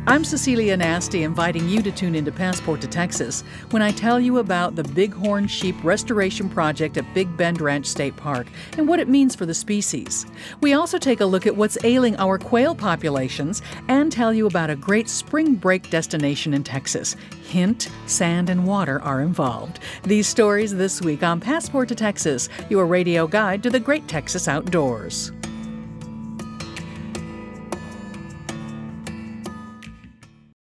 I'm Cecilia Nasty, inviting you to tune into Passport to Texas when I tell you about the Bighorn Sheep Restoration Project at Big Bend Ranch State Park and what it means for the species. We also take a look at what's ailing our quail populations and tell you about a great spring break destination in Texas. Hint, sand and water are involved. These stories this week on Passport to Texas, your radio guide to the great Texas outdoors.